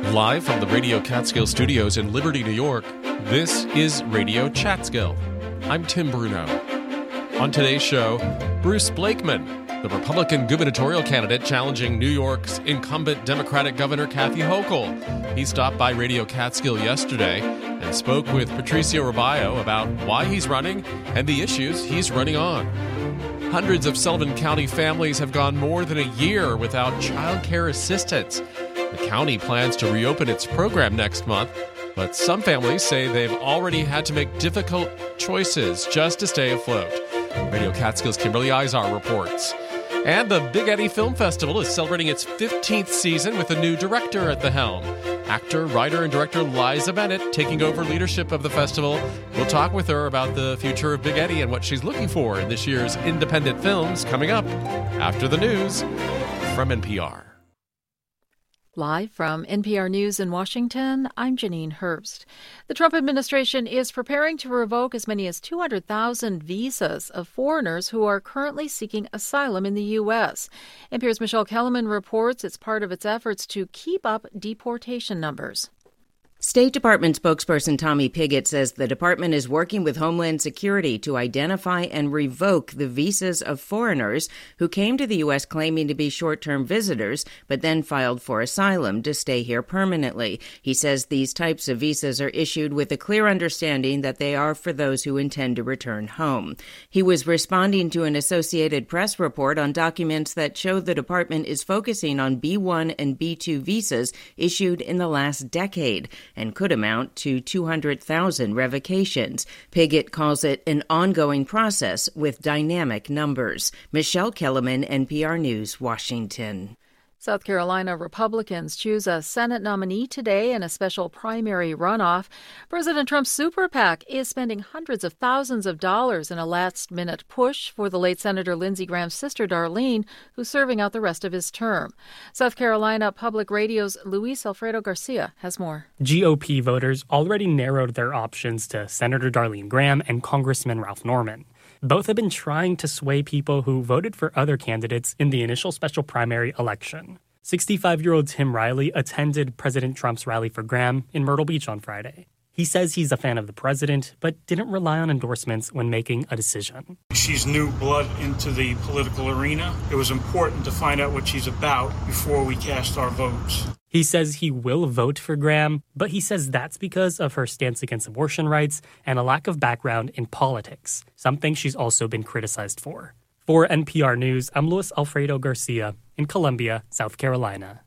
Live from the Radio Catskill Studios in Liberty, New York, this is Radio Catskill. I'm Tim Bruno. On today's show, Bruce Blakeman, the Republican gubernatorial candidate challenging New York's incumbent Democratic Governor Kathy Hochul. He stopped by Radio Catskill yesterday and spoke with Patricio Robayo about why he's running and the issues he's running on. Hundreds of Sullivan County families have gone more than a year without child care assistance. The county plans to reopen its program next month, but some families say they've already had to make difficult choices just to stay afloat. Radio Catskill's Kimberly Izar reports. And the Big Eddy Film Festival is celebrating its 15th season with a new director at the helm. Actor, writer, and director Liza Bennett taking over leadership of the festival. We'll talk with her about the future of Big Eddy and what she's looking for in this year's independent films coming up after the news from NPR. Live from NPR News in Washington, I'm Janine Herbst. The Trump administration is preparing to revoke as many as 200,000 visas of foreigners who are currently seeking asylum in the U.S. NPR's Michelle Kellerman reports it's part of its efforts to keep up deportation numbers. State Department spokesperson Tommy Pigott says the department is working with Homeland Security to identify and revoke the visas of foreigners who came to the U.S. claiming to be short-term visitors, but then filed for asylum to stay here permanently. He says these types of visas are issued with a clear understanding that they are for those who intend to return home. He was responding to an Associated Press report on documents that show the department is focusing on B-1 and B-2 visas issued in the last decade, and could amount to 200,000 revocations. Pigott calls it an ongoing process with dynamic numbers. Michelle Kellerman, NPR News, Washington. South Carolina Republicans choose a Senate nominee today in a special primary runoff. President Trump's super PAC is spending hundreds of thousands of dollars in a last-minute push for the late Senator Lindsey Graham's sister, Darlene, who's serving out the rest of his term. South Carolina Public Radio's Luis Alfredo Garcia has more. GOP voters already narrowed their options to Senator Darlene Graham and Congressman Ralph Norman. Both have been trying to sway people who voted for other candidates in the initial special primary election. 65-year-old Tim Riley attended President Trump's rally for Graham in Myrtle Beach on Friday. He says he's a fan of the president, but didn't rely on endorsements when making a decision. She's new blood into the political arena. It was important to find out what she's about before we cast our votes. He says he will vote for Graham, but he says that's because of her stance against abortion rights and a lack of background in politics, something she's also been criticized for. For NPR News, I'm Luis Alfredo Garcia in Columbia, South Carolina.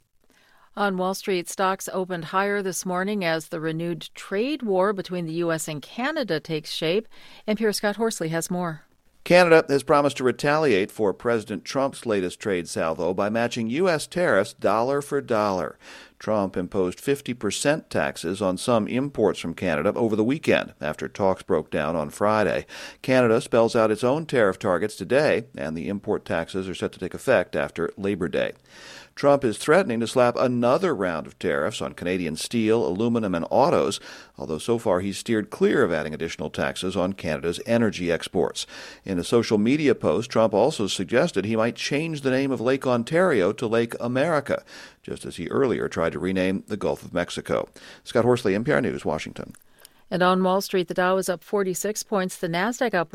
On Wall Street, stocks opened higher this morning as the renewed trade war between the U.S. and Canada takes shape. NPR's Scott Horsley has more. Canada has promised to retaliate for President Trump's latest trade salvo by matching U.S. tariffs dollar for dollar. Trump imposed 50% taxes on some imports from Canada over the weekend after talks broke down on Friday. Canada spells out its own tariff targets today, and the import taxes are set to take effect after Labor Day. Trump is threatening to slap another round of tariffs on Canadian steel, aluminum, and autos, although so far he's steered clear of adding additional taxes on Canada's energy exports. In a social media post, Trump also suggested he might change the name of Lake Ontario to Lake America, just as he earlier tried to rename the Gulf of Mexico. Scott Horsley, NPR News, Washington. And on Wall Street, the Dow is up 46 points, the Nasdaq up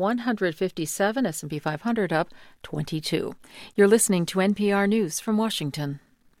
157, S&P 500 up 22. You're listening to NPR News from Washington.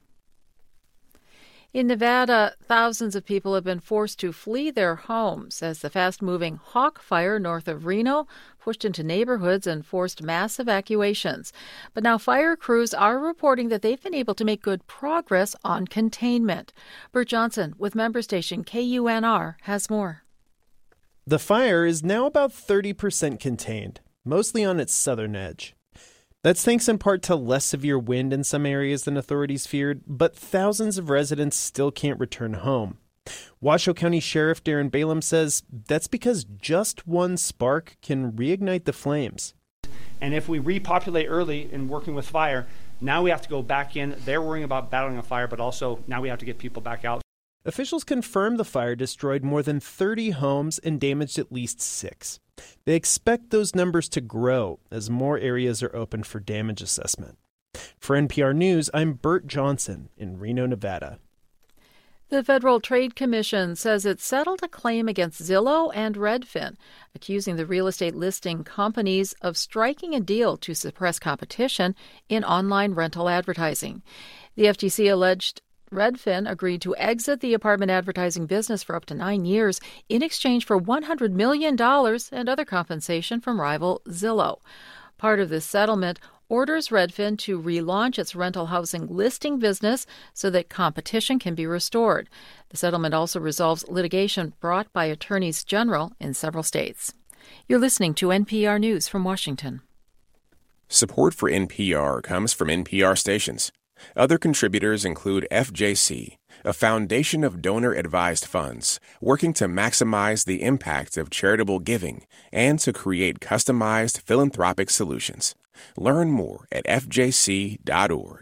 In Nevada, thousands of people have been forced to flee their homes as the fast-moving Hawk Fire north of Reno pushed into neighborhoods and forced mass evacuations. But now fire crews are reporting that they've been able to make good progress on containment. Bert Johnson with member station KUNR has more. The fire is now about 30% contained, mostly on its southern edge. That's thanks in part to less severe wind in some areas than authorities feared, but thousands of residents still can't return home. Washoe County Sheriff Darren Balaam says that's because just one spark can reignite the flames. And if we repopulate early in working with fire, now we have to go back in. They're worrying about battling a fire, but also now we have to get people back out. Officials confirmed the fire destroyed more than 30 homes and damaged at least 6. They expect those numbers to grow as more areas are open for damage assessment. For NPR News, I'm Bert Johnson in Reno, Nevada. The Federal Trade Commission says it settled a claim against Zillow and Redfin, accusing the real estate listing companies of striking a deal to suppress competition in online rental advertising. The FTC alleged Redfin agreed to exit the apartment advertising business for up to 9 years in exchange for $100 million and other compensation from rival Zillow. Part of this settlement orders Redfin to relaunch its rental housing listing business so that competition can be restored. The settlement also resolves litigation brought by attorneys general in several states. You're listening to NPR News from Washington. Support for NPR comes from NPR stations. Other contributors include FJC, a foundation of donor-advised funds working to maximize the impact of charitable giving and to create customized philanthropic solutions. Learn more at fjc.org.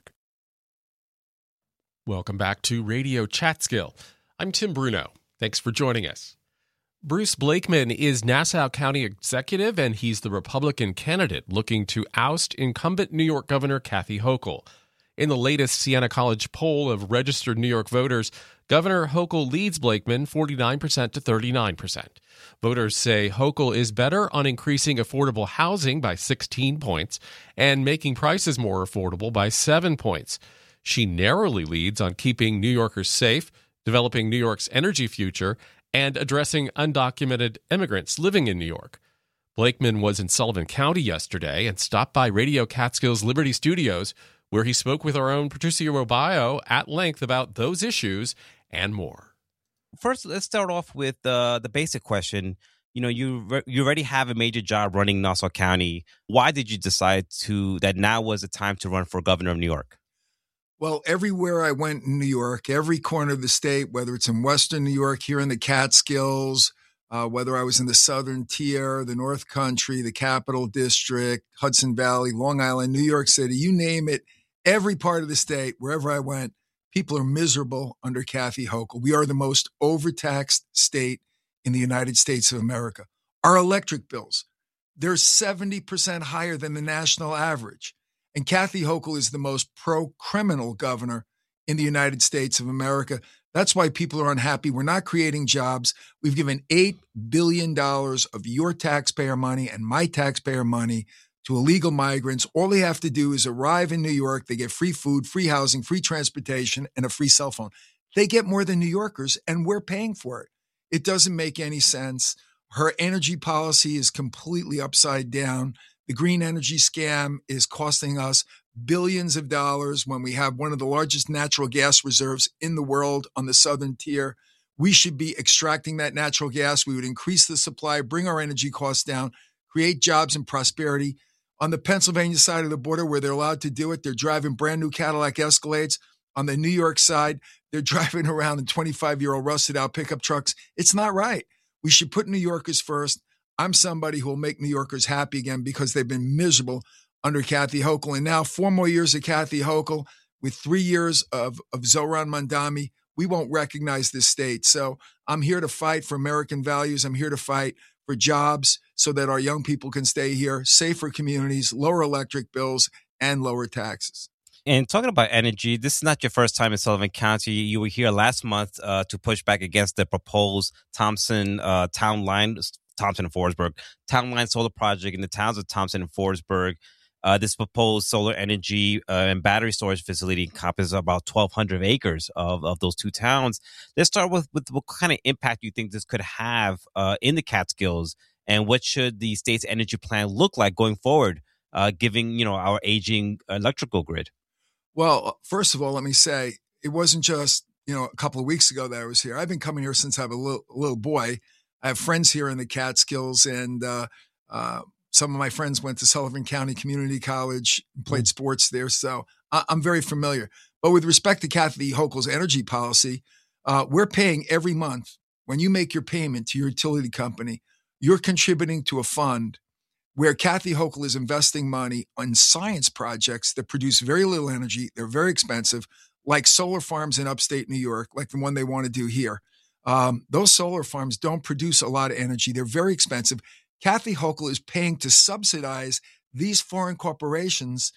Welcome back to Radio Chatskill. I'm Tim Bruno. Thanks for joining us. Bruce Blakeman is Nassau County Executive, and he's the Republican candidate looking to oust incumbent New York Governor Kathy Hochul. In the latest Siena College poll of registered New York voters, Governor Hochul leads Blakeman 49% to 39%. Voters say Hochul is better on increasing affordable housing by 16 points and making prices more affordable by 7 points. She narrowly leads on keeping New Yorkers safe, developing New York's energy future, and addressing undocumented immigrants living in New York. Blakeman was in Sullivan County yesterday and stopped by Radio Catskill's Liberty Studios, where he spoke with our own Patricia Robayo at length about those issues and more. First, let's start off with the basic question. You know, you already have a major job running Nassau County. Why did you decide that now was the time to run for governor of New York? Well, everywhere I went in New York, every corner of the state, whether it's in Western New York, here in the Catskills, whether I was in the Southern Tier, the North Country, the Capital District, Hudson Valley, Long Island, New York City, you name it, every part of the state, wherever I went, people are miserable under Kathy Hochul. We are the most overtaxed state in the United States of America. Our electric bills, they're 70% higher than the national average. And Kathy Hochul is the most pro-criminal governor in the United States of America. That's why people are unhappy. We're not creating jobs. We've given $8 billion of your taxpayer money and my taxpayer money to illegal migrants. All they have to do is arrive in New York. They get free food, free housing, free transportation, and a free cell phone. They get more than New Yorkers, and we're paying for it. It doesn't make any sense. Her energy policy is completely upside down. The green energy scam is costing us billions of dollars when we have one of the largest natural gas reserves in the world on the Southern Tier. We should be extracting that natural gas. We would increase the supply, bring our energy costs down, create jobs and prosperity. On the Pennsylvania side of the border where they're allowed to do it, they're driving brand new Cadillac Escalades. On the New York side, they're driving around in 25-year-old rusted out pickup trucks. It's not right. We should put New Yorkers first. I'm somebody who will make New Yorkers happy again because they've been miserable under Kathy Hochul. And now 4 more years of Kathy Hochul with 3 years of Zohran Mamdani, we won't recognize this state. So I'm here to fight for American values. I'm here to fight for jobs so that our young people can stay here, safer communities, lower electric bills, and lower taxes. And talking about energy, this is not your first time in Sullivan County. You were here last month to push back against the proposed Thompson and Forsberg town line solar project in the towns of Thompson and Forsberg. This proposed solar energy and battery storage facility encompasses about 1,200 acres of those two towns. Let's start with what kind of impact you think this could have in the Catskills, and what should the state's energy plan look like going forward, given our aging electrical grid? Well, first of all, let me say it wasn't just a couple of weeks ago that I was here. I've been coming here since I was a little boy. I have friends here in the Catskills, and some of my friends went to Sullivan County Community College and played sports there. So I'm very familiar. But with respect to Kathy Hochul's energy policy, we're paying every month. When you make your payment to your utility company, you're contributing to a fund where Kathy Hochul is investing money on science projects that produce very little energy. They're very expensive, like solar farms in upstate New York, like the one they want to do here. Those solar farms don't produce a lot of energy. They're very expensive. Kathy Hochul is paying to subsidize these foreign corporations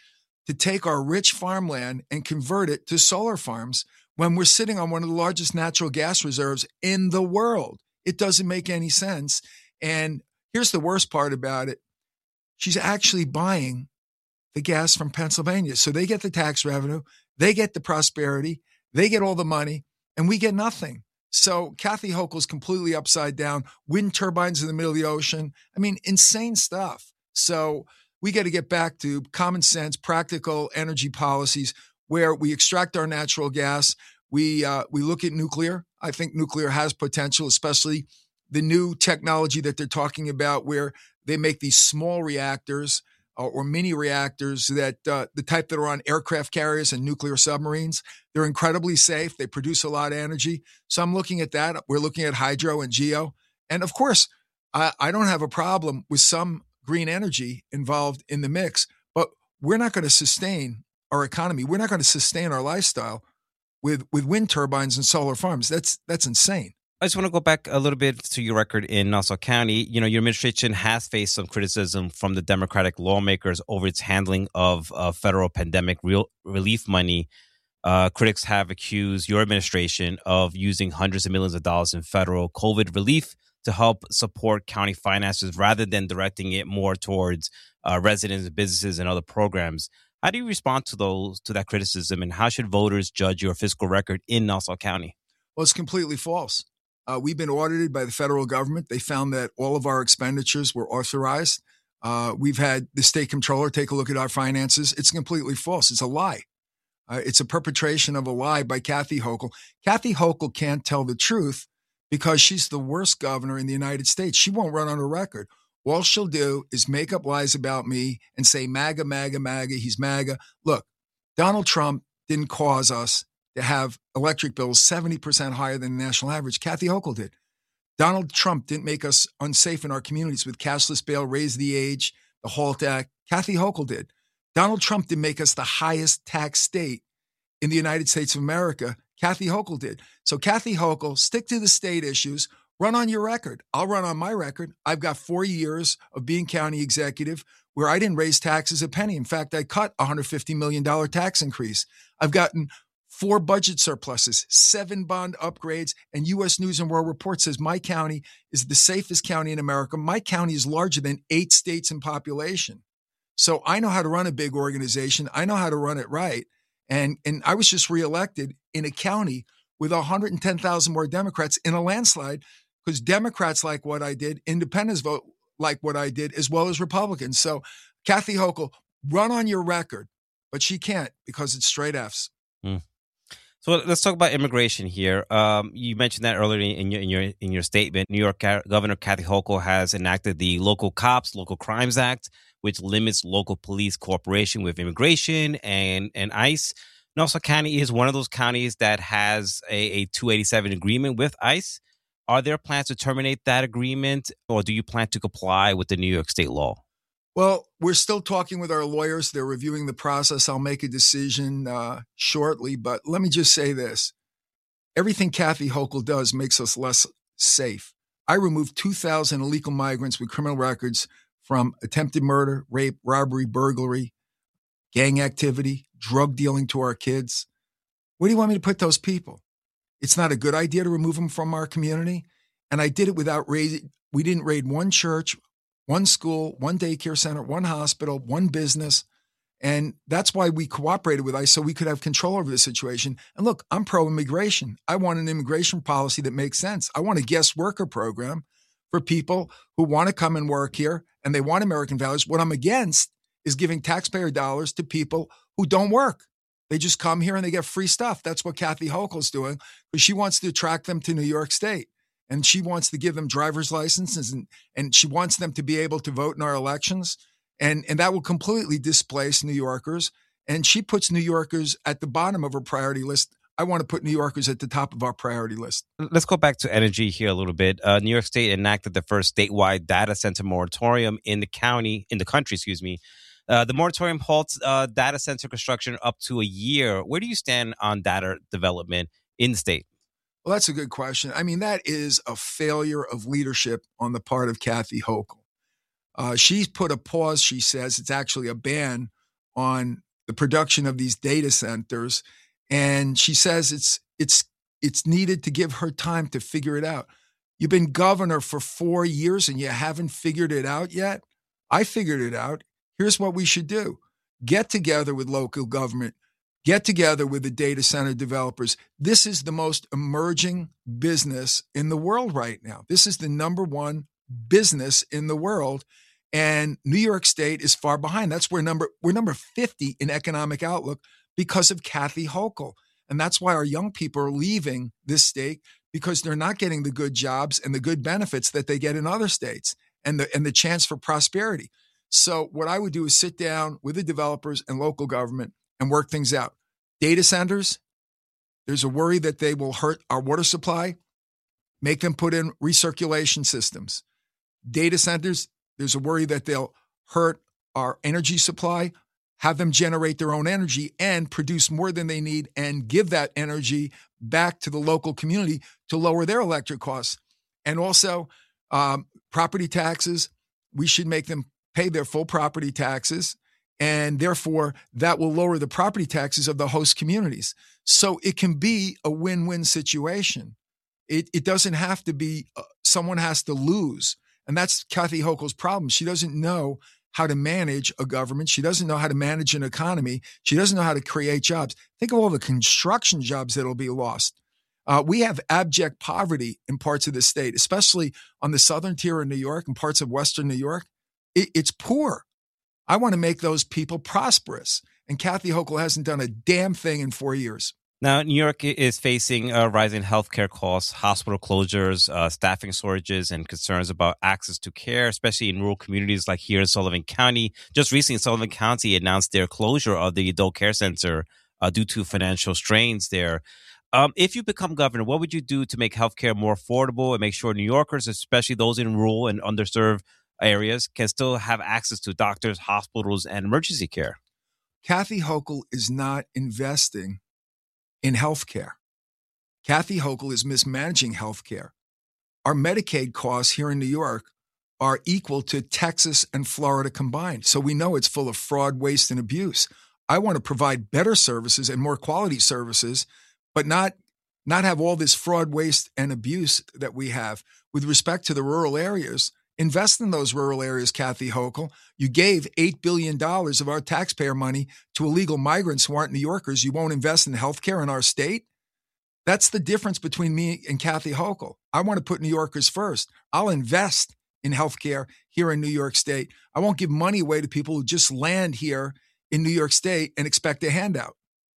to take our rich farmland and convert it to solar farms when we're sitting on one of the largest natural gas reserves in the world. It doesn't make any sense. And here's the worst part about it. She's actually buying the gas from Pennsylvania. So they get the tax revenue, they get the prosperity, they get all the money, and we get nothing. So Kathy Hochul's completely upside down. Wind turbines in the middle of the ocean. I mean, insane stuff. So we got to get back to common sense, practical energy policies where we extract our natural gas. We look at nuclear. I think nuclear has potential, especially the new technology that they're talking about where they make these small reactors or mini reactors that the type that are on aircraft carriers and nuclear submarines. They're incredibly safe. They produce a lot of energy. So I'm looking at that. We're looking at hydro and geo. And of course, I don't have a problem with some green energy involved in the mix, but we're not going to sustain our economy. We're not going to sustain our lifestyle with wind turbines and solar farms. That's insane. I just want to go back a little bit to your record in Nassau County. You know, your administration has faced some criticism from the Democratic lawmakers over its handling of federal pandemic relief money. Critics have accused your administration of using hundreds of millions of dollars in federal COVID relief to help support county finances rather than directing it more towards residents, businesses, and other programs. How do you respond to that criticism, and how should voters judge your fiscal record in Nassau County? Well, it's completely false. We've been audited by the federal government. They found that all of our expenditures were authorized. We've had the state comptroller take a look at our finances. It's completely false. It's a lie. It's a perpetration of a lie by Kathy Hochul. Kathy Hochul can't tell the truth because she's the worst governor in the United States. She won't run on her record. All she'll do is make up lies about me and say, MAGA, MAGA, MAGA, he's MAGA. Look, Donald Trump didn't cause us to have electric bills 70% higher than the national average. Kathy Hochul did. Donald Trump didn't make us unsafe in our communities with cashless bail, raise the age, the HALT Act. Kathy Hochul did. Donald Trump didn't make us the highest tax state in the United States of America. Kathy Hochul did. So Kathy Hochul, stick to the state issues, run on your record. I'll run on my record. I've got 4 years of being county executive where I didn't raise taxes a penny. In fact, I cut a $150 million tax increase. I've gotten 4 budget surpluses, 7 bond upgrades, and U.S. News and World Report says my county is the safest county in America. My county is larger than 8 states in population. So I know how to run a big organization. I know how to run it right. And I was just reelected in a county with 110,000 more Democrats in a landslide because Democrats like what I did, independents vote like what I did, as well as Republicans. So Kathy Hochul, run on your record, but she can't because it's straight Fs. So let's talk about immigration here. You mentioned that earlier in your statement. New York Governor Kathy Hochul has enacted the Local Cops, Local Crimes Act, which limits local police cooperation with immigration and ICE. Nassau County is one of those counties that has a 287 agreement with ICE. Are there plans to terminate that agreement, or do you plan to comply with the New York state law? Well, we're still talking with our lawyers. They're reviewing the process. I'll make a decision shortly. But let me just say this. Everything Kathy Hochul does makes us less safe. I removed 2,000 illegal migrants with criminal records from attempted murder, rape, robbery, burglary, gang activity, drug dealing to our kids. Where do you want me to put those people? It's not a good idea to remove them from our community. And I did it without raiding. We didn't raid one church, one school, one daycare center, one hospital, one business. And that's why we cooperated with ICE so we could have control over the situation. And look, I'm pro-immigration. I want an immigration policy that makes sense. I want a guest worker program for people who want to come and work here and they want American values. What I'm against is giving taxpayer dollars to people who don't work. They just come here and they get free stuff. That's what Kathy Hochul's doing because she wants to attract them to New York State. And she wants to give them driver's licenses and she wants them to be able to vote in our elections. And that will completely displace New Yorkers. And she puts New Yorkers at the bottom of her priority list. I want to put New Yorkers at the top of our priority list. Let's go back to energy here a little bit. New York State enacted the first statewide data center moratorium in the country. The moratorium halts data center construction up to a year. Where do you stand on data development in the state? Well, that's a good question. I mean, that is a failure of leadership on the part of Kathy Hochul. She's put a pause, she says, it's actually a ban on the production of these data centers. And she says it's needed to give her time to figure it out. You've been governor for 4 years and you haven't figured it out yet? I figured it out. Here's what we should do. Get together with local government. Get together with the data center developers. This is the most emerging business in the world right now. This is the number one business in the world. And New York State is far behind. That's where we're number 50 in economic outlook because of Kathy Hochul. And that's why our young people are leaving this state, because they're not getting the good jobs and the good benefits that they get in other states and the chance for prosperity. So what I would do is sit down with the developers and local government and work things out. Data centers, there's a worry that they will hurt our water supply. Make them put in recirculation systems. Data centers, there's a worry that they'll hurt our energy supply. Have them generate their own energy and produce more than they need and give that energy back to the local community to lower their electric costs. And also, property taxes, we should make them pay their full property taxes, and therefore that will lower the property taxes of the host communities. So it can be a win-win situation. It doesn't have to be someone has to lose. And that's Kathy Hochul's problem. She doesn't know how to manage a government. She doesn't know how to manage an economy. She doesn't know how to create jobs. Think of all the construction jobs that will be lost. We have abject poverty in parts of the state, especially on the southern tier of New York and parts of western New York. It's poor. I want to make those people prosperous. And Kathy Hochul hasn't done a damn thing in 4 years. Now, New York is facing rising healthcare costs, hospital closures, staffing shortages, and concerns about access to care, especially in rural communities like here in Sullivan County. Just recently, Sullivan County announced their closure of the adult care center due to financial strains there. If you become governor, what would you do to make healthcare more affordable and make sure New Yorkers, especially those in rural and underserved areas, can still have access to doctors, hospitals, and emergency care? Kathy Hochul is not investing in healthcare. Kathy Hochul is mismanaging healthcare. Our Medicaid costs here in New York are equal to Texas and Florida combined. So we know it's full of fraud, waste, and abuse. I want to provide better services and more quality services, but not have all this fraud, waste, and abuse that we have. With respect to the rural areas, invest in those rural areas, Kathy Hochul. You gave $8 billion of our taxpayer money to illegal migrants who aren't New Yorkers. You won't invest in healthcare in our state? That's the difference between me and Kathy Hochul. I want to put New Yorkers first. I'll invest in healthcare here in New York State. I won't give money away to people who just land here in New York State and expect a handout.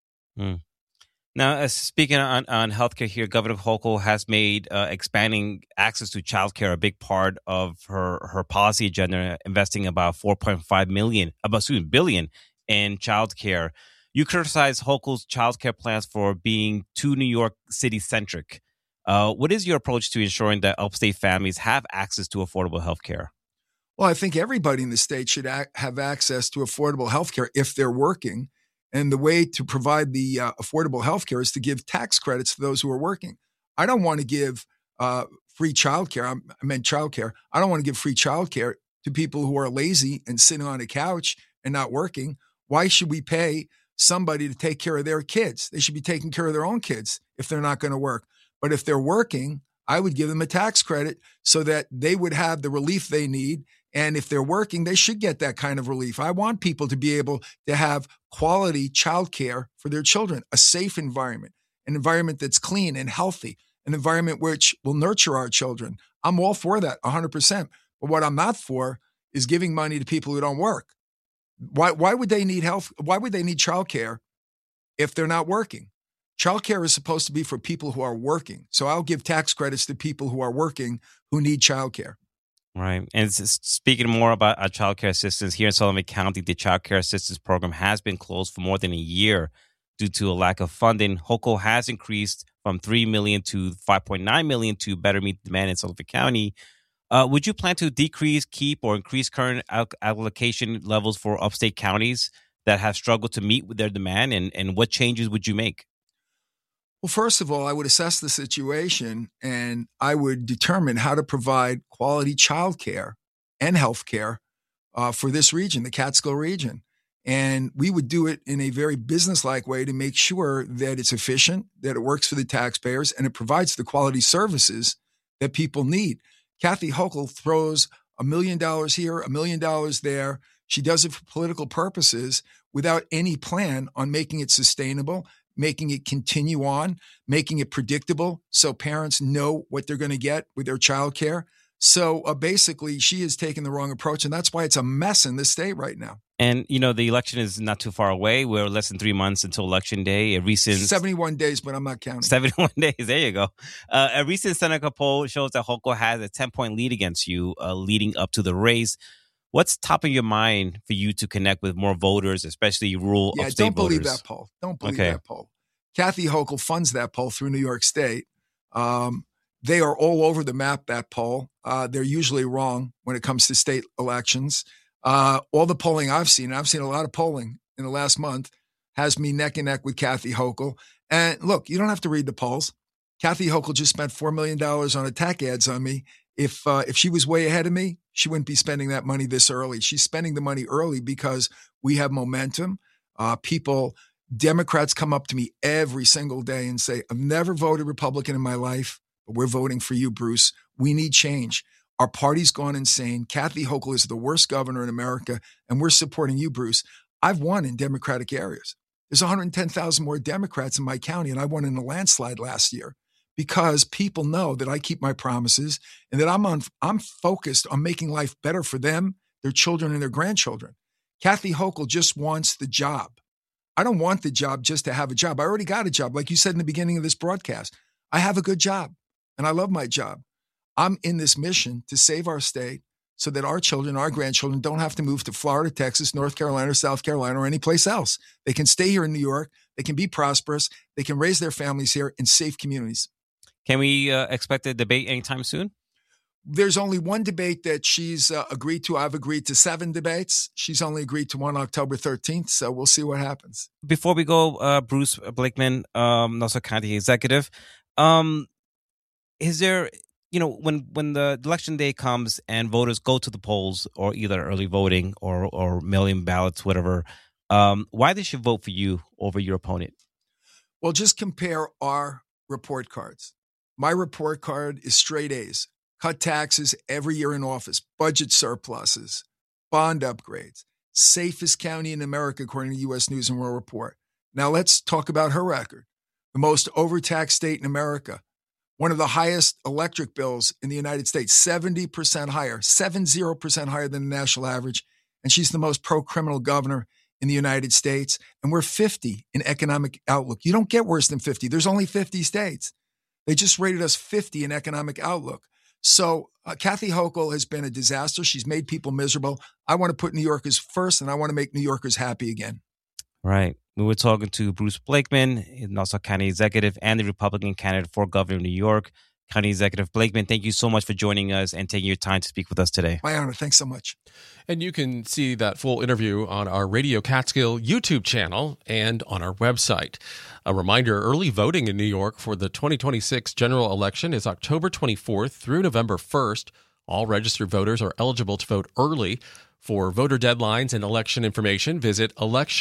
Now, speaking on healthcare here, Governor Hochul has made expanding access to childcare a big part of her policy agenda, investing about $4.5 billion in childcare. You criticize Hochul's childcare plans for being too New York City centric. What is your approach to ensuring that upstate families have access to affordable healthcare? Well, I think everybody in the state should have access to affordable healthcare if they're working. And the way to provide the affordable healthcare is to give tax credits to those who are working. I don't want to give free childcare. I meant childcare. I don't want to give free childcare to people who are lazy and sitting on a couch and not working. Why should we pay somebody to take care of their kids? They should be taking care of their own kids if they're not going to work. But if they're working, I would give them a tax credit so that they would have the relief they need. And if they're working, they should get that kind of relief. I want people to be able to have quality childcare for their children, a safe environment, an environment that's clean and healthy, an environment which will nurture our children. I'm all for that 100%. But what I'm not for is giving money to people who don't work. Why would they need health? Why would they need childcare if they're not working? Childcare is supposed to be for people who are working. So I'll give tax credits to people who are working who need childcare. Right. And speaking more about child care assistance, here in Sullivan County, the child care assistance program has been closed for more than a year due to a lack of funding. Hochul has increased from $3 million to $5.9 million to better meet demand in Sullivan County. Would you plan to decrease, keep, or increase current allocation levels for upstate counties that have struggled to meet with their demand? And what changes would you make? Well, first of all, I would assess the situation and I would determine how to provide quality childcare and health care for this region, the Catskill region. And we would do it in a very businesslike way to make sure that it's efficient, that it works for the taxpayers, and it provides the quality services that people need. Kathy Hochul throws $1 million here, $1 million there. She does it for political purposes without any plan on making it sustainable, making it continue on, making it predictable so parents know what they're going to get with their child care. So basically, she has taken the wrong approach, and that's why it's a mess in this state right now. And, the election is not too far away. We're less than 3 months until Election Day. A recent 71 days, but I'm not counting. 71 days. There you go. A recent Seneca poll shows that Hochul has a 10-point lead against you leading up to the race. What's top of your mind for you to connect with more voters, especially rural upstate voters? Don't believe that poll. Don't believe that poll. Kathy Hochul funds that poll through New York State. They are all over the map, that poll. They're usually wrong when it comes to state elections. All the polling I've seen a lot of polling in the last month, has me neck and neck with Kathy Hochul. And look, you don't have to read the polls. Kathy Hochul just spent $4 million on attack ads on me. If she was way ahead of me, she wouldn't be spending that money this early. She's spending the money early because we have momentum. Democrats come up to me every single day and say, I've never voted Republican in my life, but we're voting for you, Bruce. We need change. Our party's gone insane. Kathy Hochul is the worst governor in America, and we're supporting you, Bruce. I've won in Democratic areas. There's 110,000 more Democrats in my county, and I won in a landslide last year because people know that I keep my promises and that I'm focused on making life better for them, their children, and their grandchildren. Kathy Hochul just wants the job. I don't want the job just to have a job. I already got a job. Like you said in the beginning of this broadcast, I have a good job, and I love my job. I'm in this mission to save our state so that our children, our grandchildren don't have to move to Florida, Texas, North Carolina, South Carolina, or any place else. They can stay here in New York. They can be prosperous. They can raise their families here in safe communities. Can we expect a debate anytime soon? There's only one debate that she's agreed to. I've agreed to 7 debates. She's only agreed to one October 13th, so we'll see what happens. Before we go, Bruce Blakeman, Nassau County Executive, is there... when the election day comes and voters go to the polls or either early voting or mail-in ballots, whatever, why they should vote for you over your opponent? Well, just compare our report cards. My report card is straight A's. Cut taxes every year in office, budget surpluses, bond upgrades, safest county in America, according to U.S. News and World Report. Now let's talk about her record. The most overtaxed state in America. One of the highest electric bills in the United States, 70% higher, 70% higher than the national average. And she's the most pro-criminal governor in the United States. And we're 50 in economic outlook. You don't get worse than 50. There's only 50 states. They just rated us 50 in economic outlook. So Kathy Hochul has been a disaster. She's made people miserable. I want to put New Yorkers first, and I want to make New Yorkers happy again. Right. We were talking to Bruce Blakeman, Nassau County Executive and the Republican candidate for governor of New York. County Executive Blakeman, thank you so much for joining us and taking your time to speak with us today. My honor. Thanks so much. And you can see that full interview on our Radio Catskill YouTube channel and on our website. A reminder, early voting in New York for the 2026 general election is October 24th through November 1st. All registered voters are eligible to vote early. For voter deadlines and election information, visit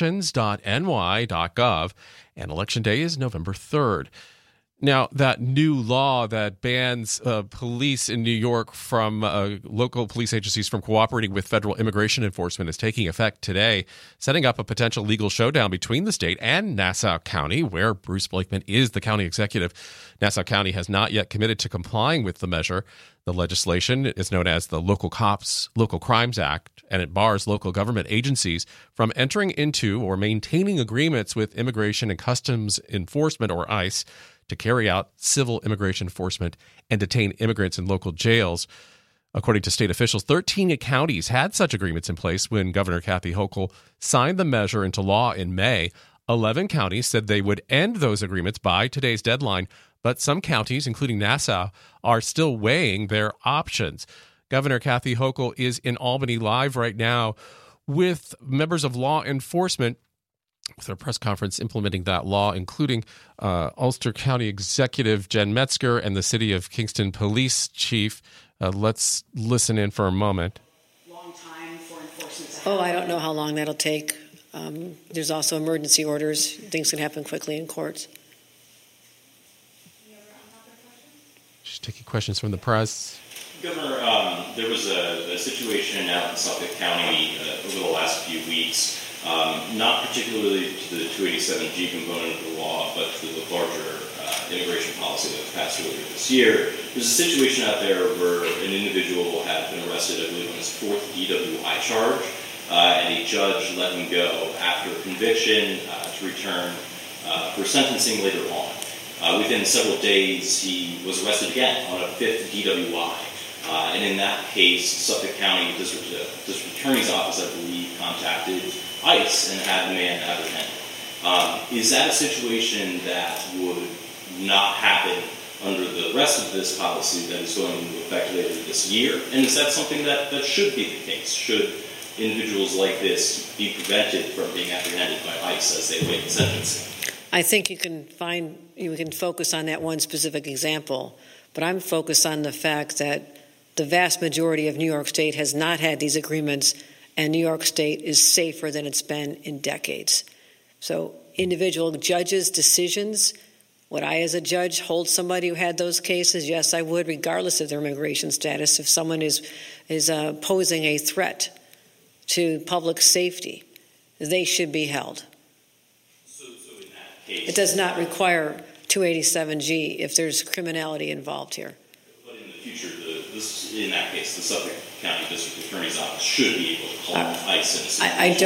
elections.ny.gov, and Election Day is November 3rd. Now, that new law that bans police in New York from local police agencies from cooperating with federal immigration enforcement is taking effect today, setting up a potential legal showdown between the state and Nassau County, where Bruce Blakeman is the county executive. Nassau County has not yet committed to complying with the measure. The legislation is known as the Local Crimes Act, and it bars local government agencies from entering into or maintaining agreements with Immigration and Customs Enforcement, or ICE, to carry out civil immigration enforcement and detain immigrants in local jails. According to state officials, 13 counties had such agreements in place when Governor Kathy Hochul signed the measure into law in May. 11 counties said they would end those agreements by today's deadline, but some counties, including Nassau, are still weighing their options. Governor Kathy Hochul is in Albany live right now with members of law enforcement with a press conference implementing that law, including Ulster County Executive Jen Metzger and the City of Kingston Police Chief. Let's listen in for a moment. I don't know how long that'll take. There's also emergency orders. Things can happen quickly in courts. Just taking questions from the press. Governor, there was a situation out in Suffolk County over the last few weeks, not particularly to the 287G component of the law, but to the larger immigration policy that was passed earlier this year. There's a situation out there where an individual had been arrested, I believe, on his fourth DWI charge, and a judge let him go after conviction to return for sentencing later on. Within several days, he was arrested again on a fifth DWI. And in that case, Suffolk County District Attorney's Office, I believe, contacted ICE and had the man apprehended. Is that a situation that would not happen under the rest of this policy that is going into effect later this year? And is that something that should be the case? Should individuals like this be prevented from being apprehended by ICE as they await sentencing? I think you can focus on that one specific example, but I'm focused on the fact that the vast majority of New York State has not had these agreements, and New York State is safer than it's been in decades. So individual judges' decisions, would I as a judge hold somebody who had those cases? Yes, I would, regardless of their immigration status. If someone is posing a threat to public safety, they should be held. So in that case, it does not require 287G if there's criminality involved here. But in the future, in that case, the Suffolk County District Attorney's Office should be able to call ICE.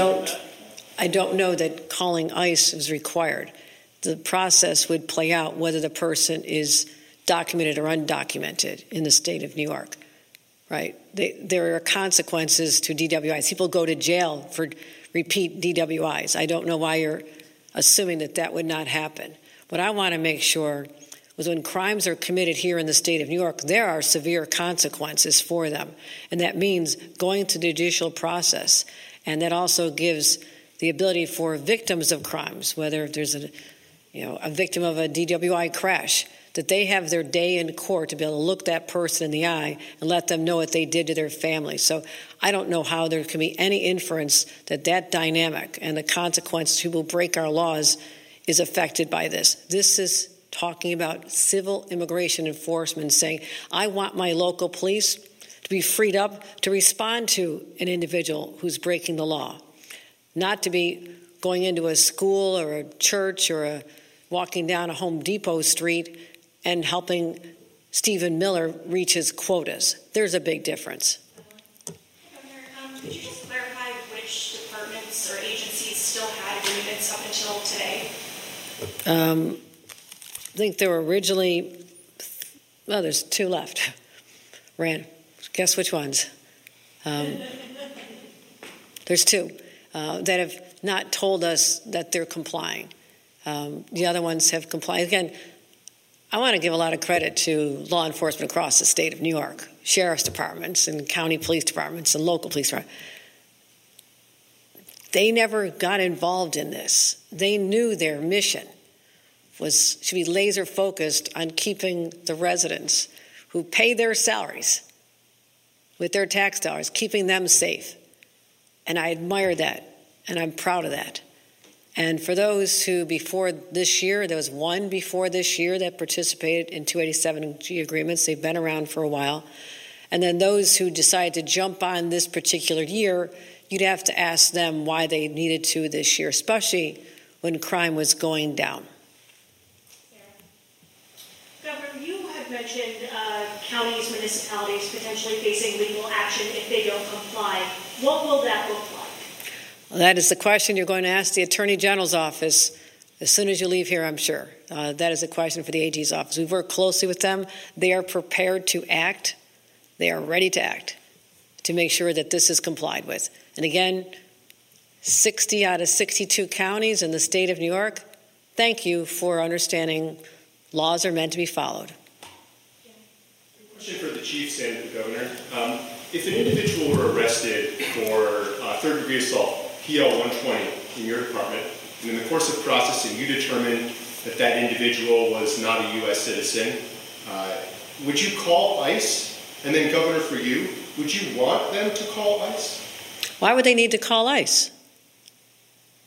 I don't know that calling ICE is required. The process would play out whether the person is documented or undocumented in the state of New York, right? There are consequences to DWIs. People go to jail for repeat DWIs. I don't know why you're assuming that would not happen. What I want to make sure was when crimes are committed here in the state of New York, there are severe consequences for them. And that means going to the judicial process. And that also gives the ability for victims of crimes, whether there's a victim of a DWI crash, that they have their day in court to be able to look that person in the eye and let them know what they did to their family. So I don't know how there can be any inference that dynamic and the consequences who will break our laws is affected by this. This is talking about civil immigration enforcement, saying, I want my local police to be freed up to respond to an individual who's breaking the law, not to be going into a school or a church or walking down a Home Depot street and helping Stephen Miller reach his quotas. There's a big difference. Governor, could you just clarify which departments or agencies still had agreements up until today? I think there were originally, there's two left. Rand, guess which ones? There's two that have not told us that they're complying. The other ones have complied. Again, I want to give a lot of credit to law enforcement across the state of New York, sheriff's departments and county police departments and local police departments. They never got involved in this. They knew their mission should be laser focused on keeping the residents who pay their salaries with their tax dollars, keeping them safe. And I admire that, and I'm proud of that. And for those who before this year, there was one before this year that participated in 287G agreements. They've been around for a while. And then those who decided to jump on this particular year, you'd have to ask them why they needed to this year, especially when crime was going down. Governor, you had mentioned counties, municipalities potentially facing legal action if they don't comply. What will that look like? Well, that is the question you're going to ask the Attorney General's office as soon as you leave here, I'm sure. That is a question for the AG's office. We've worked closely with them. They are prepared to act. They are ready to act to make sure that this is complied with. And again, 60 out of 62 counties in the state of New York, thank you for understanding laws are meant to be followed. Question for the Chiefs and the Governor. If an individual were arrested for third-degree assault, PL 120 in your department, and in the course of processing you determined that individual was not a U.S. citizen, would you call ICE? And then, Governor, for you, would you want them to call ICE? Why would they need to call ICE?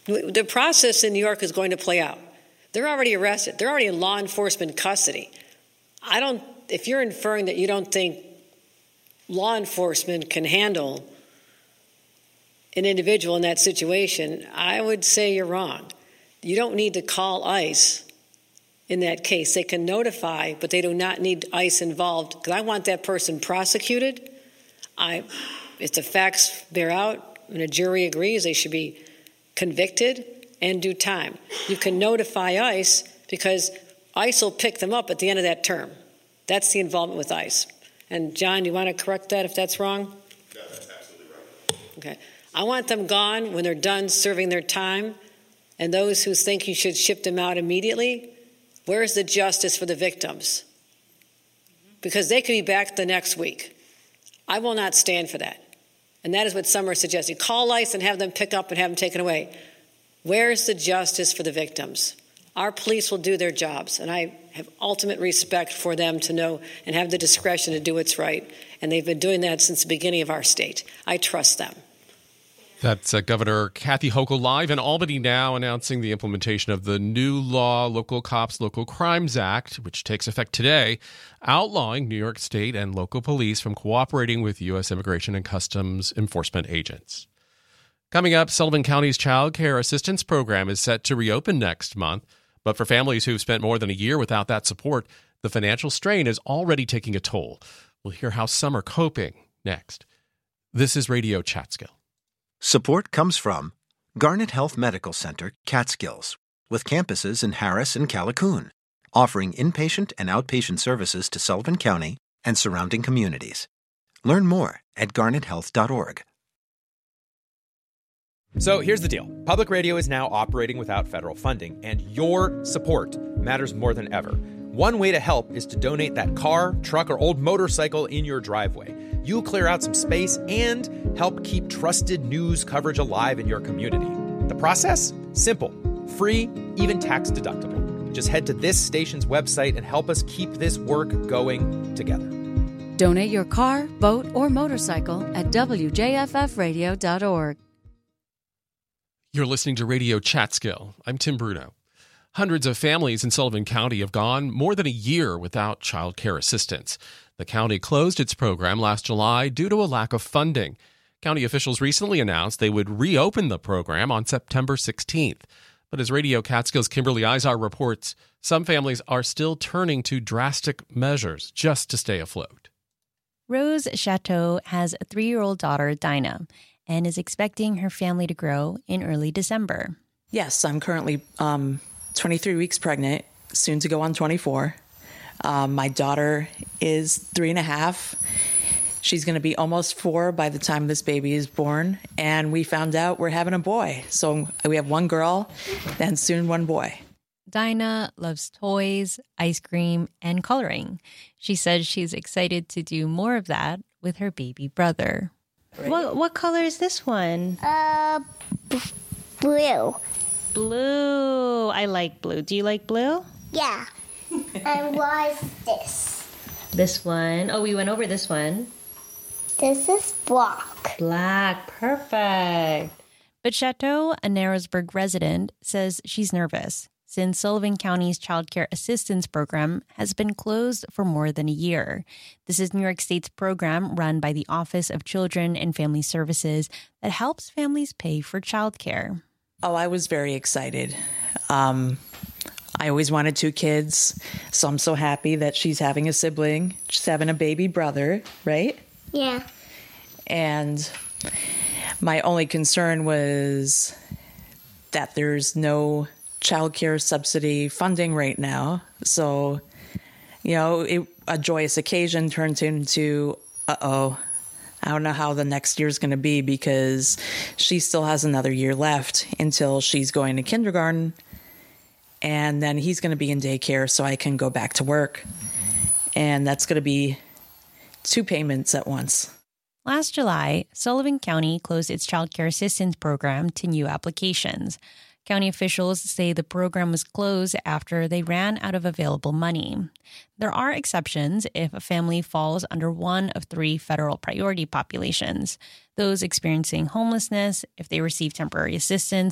The process in New York is going to play out. They're already arrested. They're already in law enforcement custody. If you're inferring that you don't think law enforcement can handle an individual in that situation, I would say you're wrong. You don't need to call ICE in that case. They can notify, but they do not need ICE involved, because I want that person prosecuted. If the facts bear out and a jury agrees, they should be convicted and do time. You can notify ICE because ICE will pick them up at the end of that term. That's the involvement with ICE. And John, do you want to correct that if that's wrong? No, that's absolutely right. Okay. I want them gone when they're done serving their time. And those who think you should ship them out immediately, where's the justice for the victims? Because they could be back the next week. I will not stand for that. And that is what Summer suggested. Call ICE and have them pick up and have them taken away. Where's the justice for the victims? Our police will do their jobs, and I have ultimate respect for them to know and have the discretion to do what's right. And they've been doing that since the beginning of our state. I trust them. That's Governor Kathy Hochul live in Albany now, announcing the implementation of the new law, Local Cops, Local Crimes Act, which takes effect today, outlawing New York State and local police from cooperating with U.S. Immigration and Customs Enforcement agents. Coming up, Sullivan County's Child Care Assistance Program is set to reopen next month. But for families who've spent more than a year without that support, the financial strain is already taking a toll. We'll hear how some are coping next. This is Radio Chatskill. Support comes from Garnet Health Medical Center, Catskills, with campuses in Harris and Callicoon, offering inpatient and outpatient services to Sullivan County and surrounding communities. Learn more at garnethealth.org. So here's the deal. Public radio is now operating without federal funding, and your support matters more than ever. One way to help is to donate that car, truck, or old motorcycle in your driveway. You'll clear out some space and help keep trusted news coverage alive in your community. The process? Simple, free, even tax deductible. Just head to this station's website and help us keep this work going together. Donate your car, boat, or motorcycle at WJFFradio.org. You're listening to Radio Chatskill. I'm Tim Bruno. Hundreds of families in Sullivan County have gone more than a year without child care assistance. The county closed its program last July due to a lack of funding. County officials recently announced they would reopen the program on September 16th. But as Radio Catskill's Kimberly Izar reports, some families are still turning to drastic measures just to stay afloat. Rose Chateau has a 3-year-old daughter, Dinah, and is expecting her family to grow in early December. Yes, I'm currently 23 weeks pregnant, soon to go on 24. My daughter is 3.5. She's going to be almost 4 by the time this baby is born. And we found out we're having a boy. So we have 1 girl and soon 1 boy. Dinah loves toys, ice cream, and coloring. She says she's excited to do more of that with her baby brother. What color is this one? Blue. Blue. I like blue. Do you like blue? Yeah. And what is this? This one. Oh, we went over this one. This is black. Black. Perfect. But Chateau, a Narrowsburg resident, says she's nervous since Sullivan County's Child Care Assistance Program has been closed for more than a year. This is New York State's program run by the Office of Children and Family Services that helps families pay for child care. Oh, I was very excited. I always wanted 2 kids, so I'm so happy that she's having a sibling. She's having a baby brother, right? Yeah. And my only concern was that there's no child care subsidy funding right now. So, a joyous occasion turned into, I don't know how the next year's going to be, because she still has another year left until she's going to kindergarten. And then he's going to be in daycare so I can go back to work. And that's going to be 2 payments at once. Last July, Sullivan County closed its child care assistance program to new applications. County officials say the program was closed after they ran out of available money. There are exceptions if a family falls under one of 3 federal priority populations: those experiencing homelessness, if they receive temporary assistance,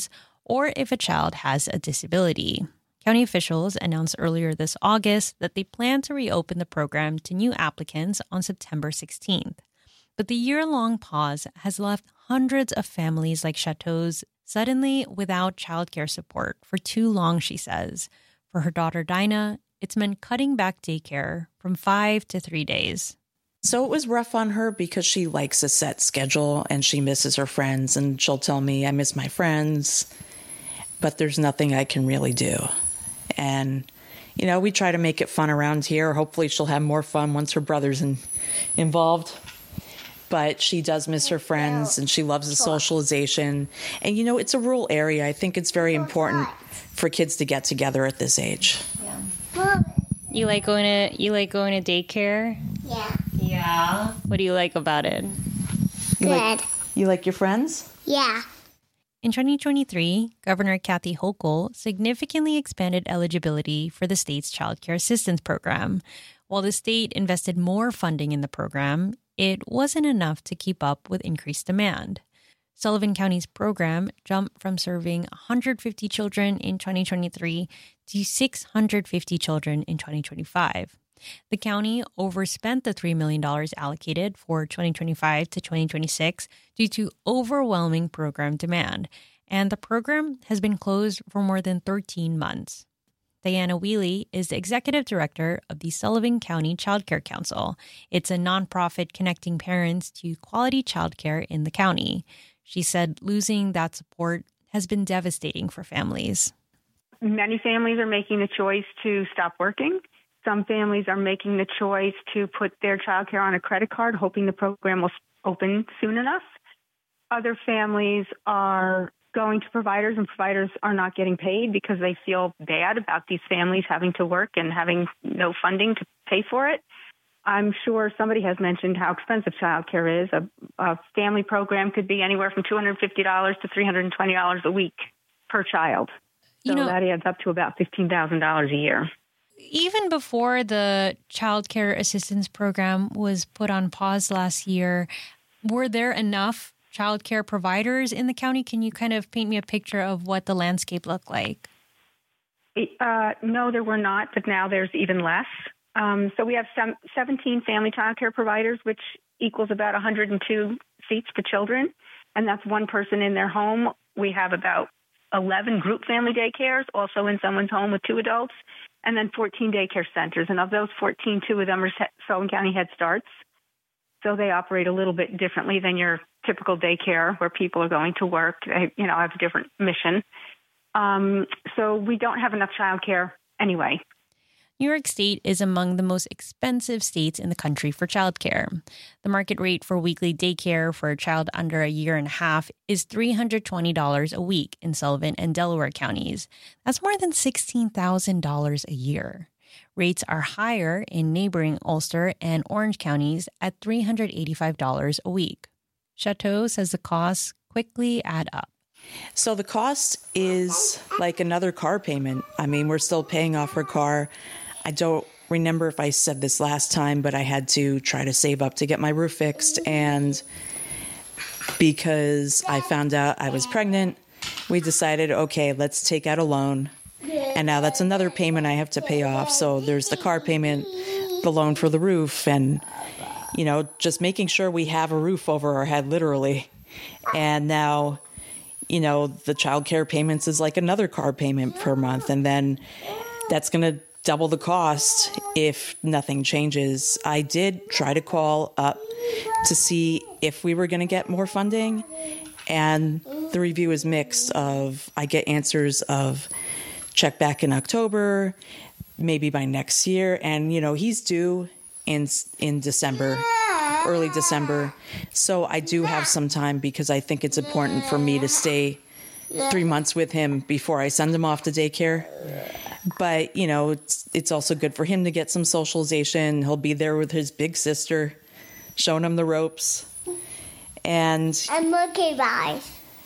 or if a child has a disability. County officials announced earlier this August that they plan to reopen the program to new applicants on September 16th. But the year-long pause has left hundreds of families like Chateau's suddenly without childcare support for too long, she says. For her daughter Dinah, it's meant cutting back daycare from 5 to 3 days. So it was rough on her because she likes a set schedule and she misses her friends, and she'll tell me, I miss my friends, but there's nothing I can really do. And, you know, we try to make it fun around here. Hopefully she'll have more fun once her brother's involved. But she does miss her friends and she loves the socialization. And, you know, it's a rural area. I think it's very important for kids to get together at this age. Yeah. You like going to daycare? Yeah. Yeah. What do you like about it? Good. You like your friends? Yeah. In 2023, Governor Kathy Hochul significantly expanded eligibility for the state's Child Care Assistance Program. While the state invested more funding in the program, it wasn't enough to keep up with increased demand. Sullivan County's program jumped from serving 150 children in 2023 to 650 children in 2025. The county overspent the $3 million allocated for 2025 to 2026 due to overwhelming program demand, and the program has been closed for more than 13 months. Diana Wheely is the executive director of the Sullivan County Child Care Council. It's a nonprofit connecting parents to quality childcare in the county. She said losing that support has been devastating for families. Many families are making the choice to stop working. Some families are making the choice to put their child care on a credit card, hoping the program will open soon enough. Other families are going to providers, and providers are not getting paid because they feel bad about these families having to work and having no funding to pay for it. I'm sure somebody has mentioned how expensive child care is. A family program could be anywhere from $250 to $320 a week per child. So that adds up to about $15,000 a year. Even before the Child Care Assistance Program was put on pause last year, were there enough child care providers in the county? Can you kind of paint me a picture of what the landscape looked like? No, there were not, but now there's even less. So we have 17 family child care providers, which equals about 102 seats for children, and that's one person in their home. We have about 11 group family daycares, also in someone's home with 2 adults, and then 14 daycare centers. And of those 14, 2 of them are Sullivan County Head Starts. So they operate a little bit differently than your typical daycare where people are going to work. They, have a different mission. So we don't have enough childcare anyway. New York State is among the most expensive states in the country for childcare. The market rate for weekly daycare for a child under a year and a half is $320 a week in Sullivan and Delaware counties. That's more than $16,000 a year. Rates are higher in neighboring Ulster and Orange counties at $385 a week. Chateau says the costs quickly add up. So the cost is like another car payment. I mean, we're still paying off her car. I don't remember if I said this last time, but I had to try to save up to get my roof fixed. And because I found out I was pregnant, we decided, okay, let's take out a loan. And now that's another payment I have to pay off. So there's the car payment, the loan for the roof, and, just making sure we have a roof over our head, literally. And now, the child care payments is like another car payment per month. And then that's going to double the cost if nothing changes. I did try to call up to see if we were going to get more funding. And the review is mixed I get answers of check back in October, maybe by next year. And, he's due in December, early December. So I do have some time because I think it's important for me to stay 3 months with him before I send him off to daycare. But, it's also good for him to get some socialization. He'll be there with his big sister, showing him the ropes. And okay, bye.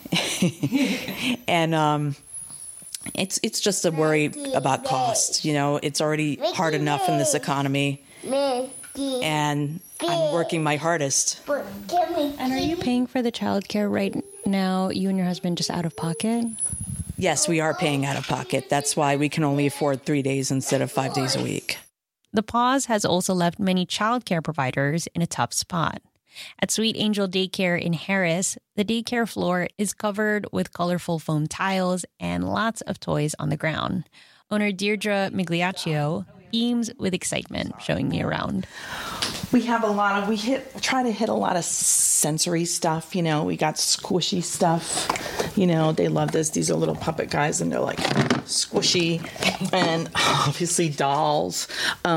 And it's just a worry about cost. It's already hard enough in this economy. And I'm working my hardest. And are you paying for the child care right now, you and your husband, just out of pocket? Yes, we are paying out of pocket. That's why we can only afford 3 days instead of 5 days a week. The pause has also left many childcare providers in a tough spot. At Sweet Angel Daycare in Harris, the daycare floor is covered with colorful foam tiles and lots of toys on the ground. Owner Deirdre Migliaccio beams with excitement showing me around. We have try to hit a lot of sensory stuff, we got squishy stuff. They love this. These are little puppet guys and they're like squishy, and obviously dolls.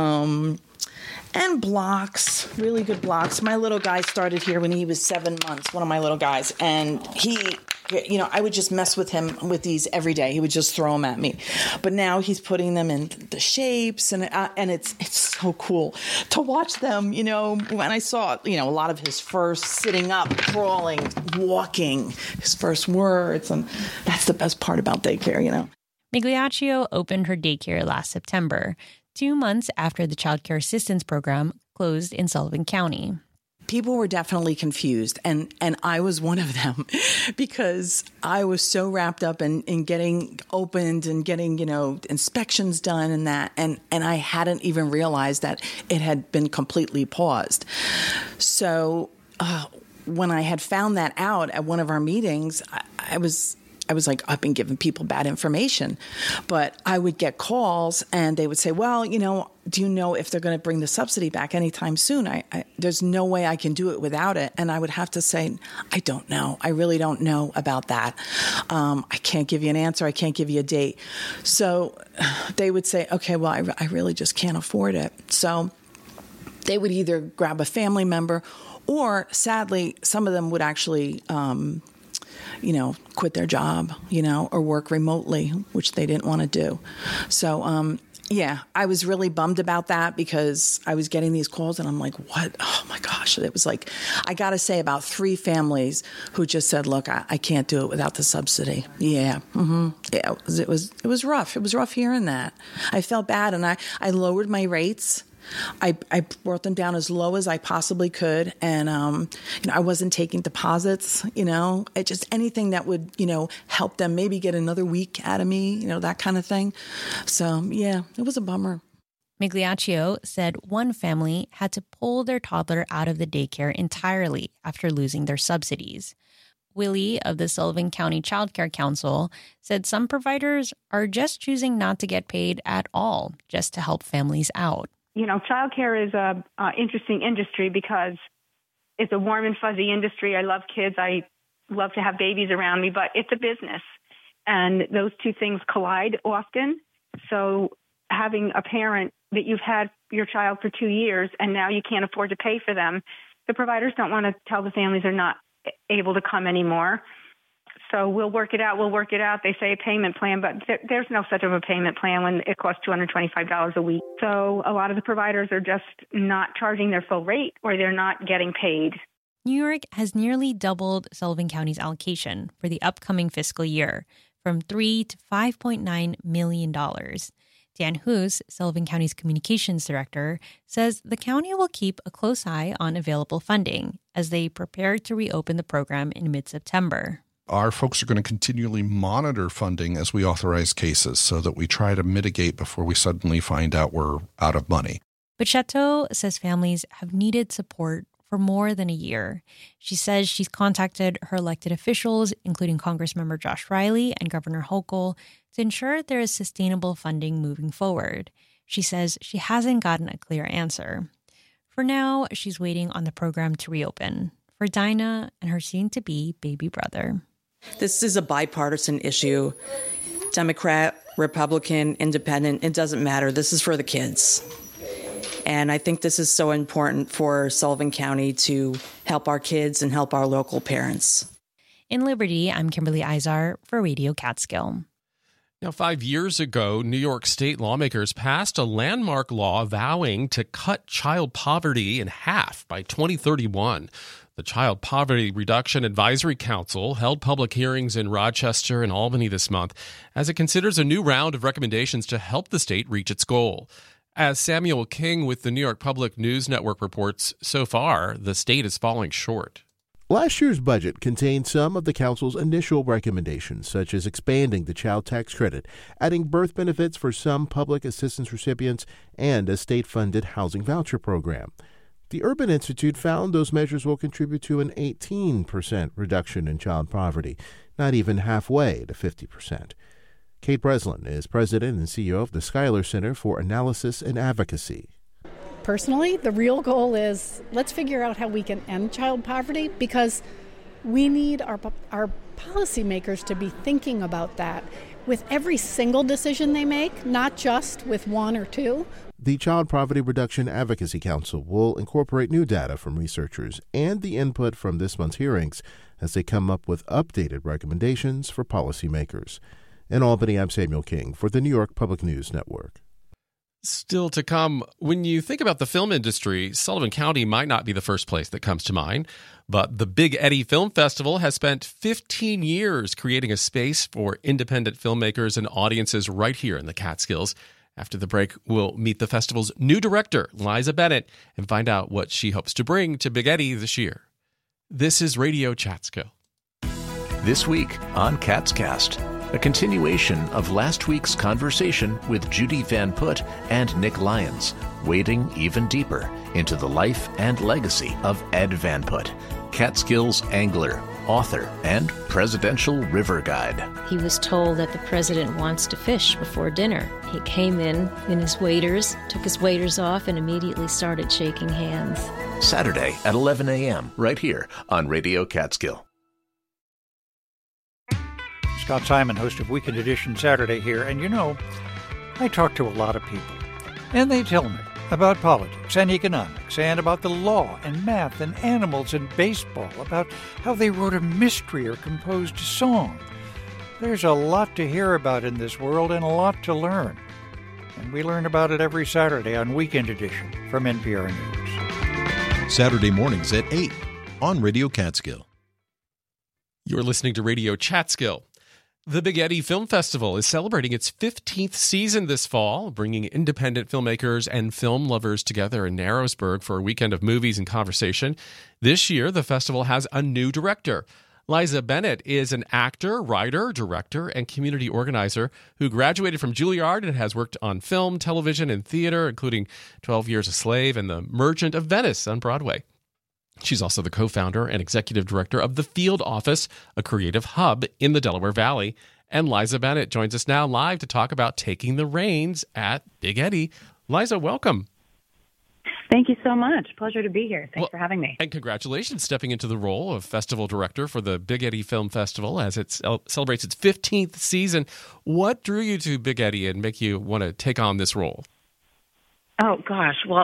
And blocks, really good blocks. My little guy started here when he was 7 months, one of my little guys. And he, I would just mess with him with these every day. He would just throw them at me. But now he's putting them in the shapes, and it's so cool to watch them, When I saw, a lot of his first sitting up, crawling, walking, his first words. And that's the best part about daycare, Migliaccio opened her daycare last September, 2 months after the Child Care Assistance Program closed in Sullivan County. People were definitely confused, and I was one of them because I was so wrapped up in getting opened and getting, inspections done and that, and I hadn't even realized that it had been completely paused. So when I had found that out at one of our meetings, I was like, I've been giving people bad information. But I would get calls and they would say, well, do you know if they're going to bring the subsidy back anytime soon? There's no way I can do it without it. And I would have to say, I don't know. I really don't know about that. I can't give you an answer. I can't give you a date. So they would say, okay, well, I really just can't afford it. So they would either grab a family member, or sadly, some of them would actually quit their job, or work remotely, which they didn't want to do. So, I was really bummed about that because I was getting these calls and I'm like, what? Oh my gosh. It was like, I got to say about 3 families who just said, look, I can't do it without the subsidy. Yeah. Mm-hmm. Yeah. It was rough. It was rough hearing that. I felt bad, and I lowered my rates. I brought them down as low as I possibly could. And, I wasn't taking deposits, just anything that would, help them maybe get another week out of me, that kind of thing. So, yeah, it was a bummer. Migliaccio said one family had to pull their toddler out of the daycare entirely after losing their subsidies. Willie of the Sullivan County Child Care Council said some providers are just choosing not to get paid at all just to help families out. Childcare is a interesting industry because it's a warm and fuzzy industry. I love kids. I love to have babies around me, but it's a business. And those two things collide often. So having a parent that you've had your child for 2 years and now you can't afford to pay for them, the providers don't want to tell the families they're not able to come anymore. So we'll work it out. They say a payment plan, but there's no such of a payment plan when it costs $225 a week. So a lot of the providers are just not charging their full rate, or they're not getting paid. New York has nearly doubled Sullivan County's allocation for the upcoming fiscal year, from $3 to $5.9 million. Dan Hoos, Sullivan County's communications director, says the county will keep a close eye on available funding as they prepare to reopen the program in mid-September. Our folks are going to continually monitor funding as we authorize cases so that we try to mitigate before we suddenly find out we're out of money. But Chateau says families have needed support for more than a year. She says she's contacted her elected officials, including Congressmember Josh Riley and Governor Hochul, to ensure there is sustainable funding moving forward. She says she hasn't gotten a clear answer. For now, she's waiting on the program to reopen for Dinah and her soon-to-be baby brother. This is a bipartisan issue. Democrat, Republican, Independent, it doesn't matter. This is for the kids. And I think this is so important for Sullivan County to help our kids and help our local parents. In Liberty, I'm Kimberly Izar for Radio Catskill. Now, 5 years ago, New York state lawmakers passed a landmark law vowing to cut child poverty in half by 2031. The Child Poverty Reduction Advisory Council held public hearings in Rochester and Albany this month as it considers a new round of recommendations to help the state reach its goal. As Samuel King with the New York Public News Network reports, so far, the state is falling short. Last year's budget contained some of the council's initial recommendations, such as expanding the child tax credit, adding birth benefits for some public assistance recipients, and a state-funded housing voucher program. The Urban Institute found those measures will contribute to an 18% reduction in child poverty, not even halfway to 50%. Kate Breslin is president and CEO of the Schuyler Center for Analysis and Advocacy. Personally, the real goal is let's figure out how we can end child poverty, because we need our policymakers to be thinking about that with every single decision they make, not just with one or two. The Child Poverty Reduction Advocacy Council will incorporate new data from researchers and the input from this month's hearings as they come up with updated recommendations for policymakers. In Albany, I'm Samuel King for the New York Public News Network. Still to come, when you think about the film industry, Sullivan County might not be the first place that comes to mind, but the Big Eddy Film Festival has spent 15 years creating a space for independent filmmakers and audiences right here in the Catskills. After the break, we'll meet the festival's new director, Liza Bennett, and find out what she hopes to bring to Big Eddy this year. This is Radio Catskill. This week on Catscast, a continuation of last week's conversation with Judy Van Putt and Nick Lyons, wading even deeper into the life and legacy of Ed Van Putt, Catskills angler, author, and presidential river guide. He was told that the president wants to fish before dinner. He came in his waders, took his waders off, and immediately started shaking hands. Saturday at 11 a.m. right here on Radio Catskill. Scott Simon, host of Weekend Edition Saturday here, and I talk to a lot of people, and they tell me about politics and economics, and about the law and math and animals and baseball, about how they wrote a mystery or composed a song. There's a lot to hear about in this world and a lot to learn, and we learn about it every Saturday on Weekend Edition from NPR News. Saturday mornings at 8 on Radio Catskill. You're listening to Radio Catskill. The Big Eddy Film Festival is celebrating its 15th season this fall, bringing independent filmmakers and film lovers together in Narrowsburg for a weekend of movies and conversation. This year, the festival has a new director. Liza Bennett is an actor, writer, director, and community organizer who graduated from Juilliard and has worked on film, television, and theater, including 12 Years a Slave and The Merchant of Venice on Broadway. She's also the co-founder and executive director of The Field Office, a creative hub in the Delaware Valley. And Liza Bennett joins us now live to talk about taking the reins at Big Eddy. Liza, welcome. Thank you so much. Pleasure to be here. Thanks for having me. And congratulations stepping into the role of festival director for the Big Eddy Film Festival as it celebrates its 15th season. What drew you to Big Eddy and make you want to take on this role? Oh gosh, well,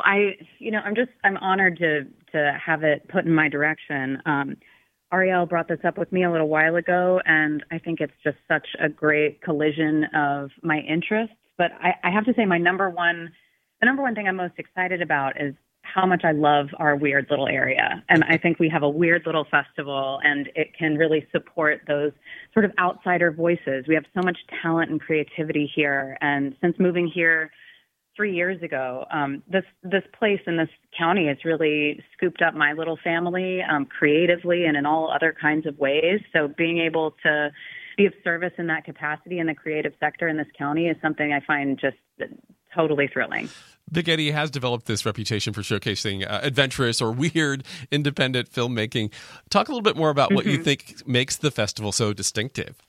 I'm honored to have it put in my direction. Ariel brought this up with me a little while ago, and I think it's just such a great collision of my interests. But I have to say, the number one thing I'm most excited about is how much I love our weird little area. And I think we have a weird little festival, and it can really support those sort of outsider voices. We have so much talent and creativity here, and since moving here 3 years ago, this place in this county has really scooped up my little family creatively and in all other kinds of ways. So being able to be of service in that capacity in the creative sector in this county is something I find just totally thrilling. Big Eddy has developed this reputation for showcasing adventurous or weird independent filmmaking. Talk a little bit more about what you think makes the festival so distinctive.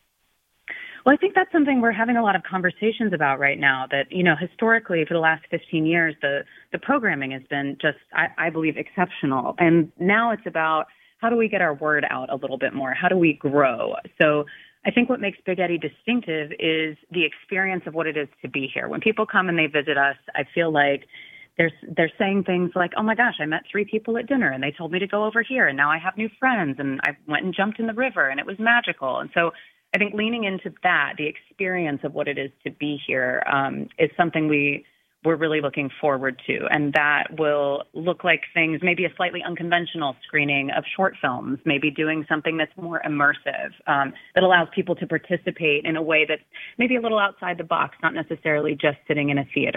Well, I think that's something we're having a lot of conversations about right now, that, historically for the last 15 years, the programming has been just, I believe, exceptional. And now it's about how do we get our word out a little bit more? How do we grow? So I think what makes Big Eddy distinctive is the experience of what it is to be here. When people come and they visit us, I feel like they're saying things like, oh my gosh, I met 3 people at dinner and they told me to go over here and now I have new friends and I went and jumped in the river and it was magical. And so I think leaning into that, the experience of what it is to be here, is something we're really looking forward to. And that will look like things, maybe a slightly unconventional screening of short films, maybe doing something that's more immersive, that allows people to participate in a way that's maybe a little outside the box, not necessarily just sitting in a theater.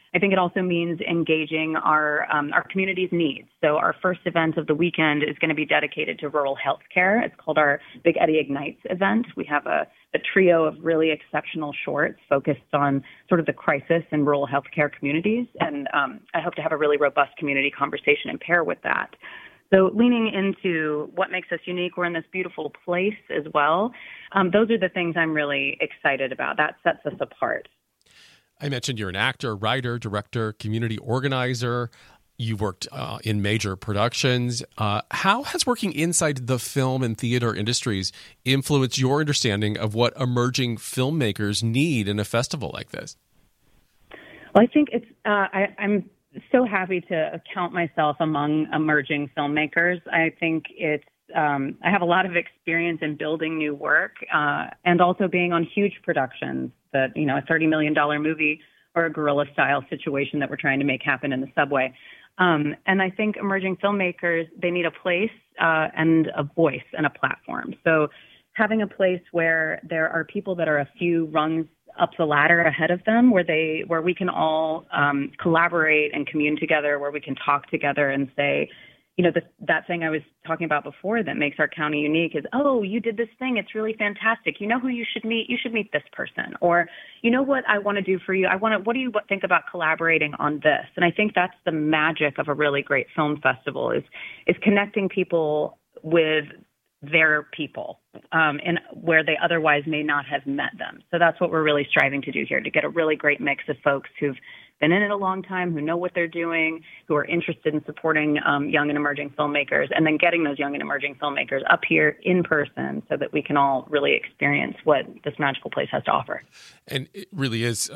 I think it also means engaging our community's needs. So our first event of the weekend is going to be dedicated to rural health care. It's called our Big Eddie Ignites event. We have a trio of really exceptional shorts focused on sort of the crisis in rural healthcare communities. And I hope to have a really robust community conversation and pair with that. So leaning into what makes us unique, we're in this beautiful place as well. Those are the things I'm really excited about. That sets us apart. I mentioned you're an actor, writer, director, community organizer. You've worked in major productions. How has working inside the film and theater industries influenced your understanding of what emerging filmmakers need in a festival like this? Well, I think it's I'm so happy to count myself among emerging filmmakers. I think it's I have a lot of experience in building new work and also being on huge productions that, a $30 million movie or a guerrilla-style situation that we're trying to make happen in the subway. And I think emerging filmmakers, they need a place and a voice and a platform. So having a place where there are people that are a few rungs up the ladder ahead of them, where we can all collaborate and commune together, where we can talk together and say, that thing I was talking about before that makes our county unique is, oh, you did this thing. It's really fantastic. You know who you should meet? You should meet this person. Or, you know what I want to do for you? What do you think about collaborating on this? And I think that's the magic of a really great film festival is connecting people with their people and where they otherwise may not have met them. So that's what we're really striving to do here, to get a really great mix of folks who've been in it a long time, who know what they're doing, who are interested in supporting young and emerging filmmakers, and then getting those young and emerging filmmakers up here in person so that we can all really experience what this magical place has to offer. And it really is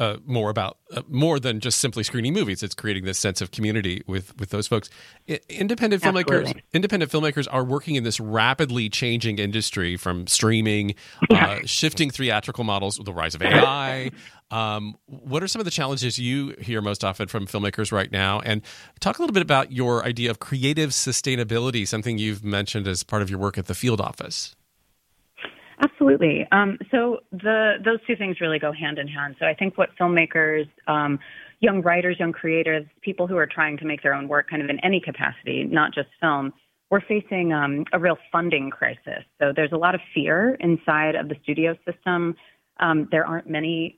more than just simply screening movies. It's creating this sense of community with those folks. Independent filmmakers are working in this rapidly changing industry from streaming, shifting theatrical models, the rise of AI. What are some of the challenges you hear most often from filmmakers right now? And talk a little bit about your idea of creative sustainability, something you've mentioned as part of your work at the field office. Absolutely. So those two things really go hand in hand. So I think what filmmakers, young writers, young creatives, people who are trying to make their own work kind of in any capacity, not just film, we're facing a real funding crisis. So there's a lot of fear inside of the studio system. There aren't many